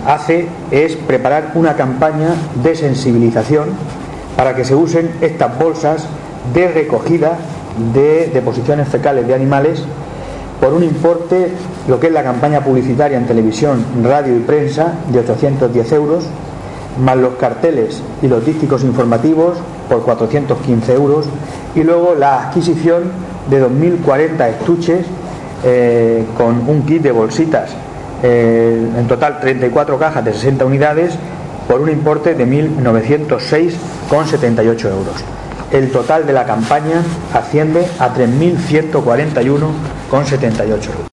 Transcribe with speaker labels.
Speaker 1: hace es preparar una campaña de sensibilización para que se usen estas bolsas de recogida de deposiciones fecales de animales por un importe, lo que es la campaña publicitaria en televisión, radio y prensa, de 810 euros, más los carteles y los dísticos informativos por 415 euros, y luego la adquisición de 2040 estuches con un kit de bolsitas, en total 34 cajas de 60 unidades por un importe de 1.906,78 euros. El total de la campaña asciende a 3.141,78 euros.